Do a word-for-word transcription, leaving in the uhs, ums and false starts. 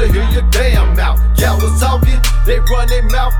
hear your damn mouth. Y'all was talking, they run their mouth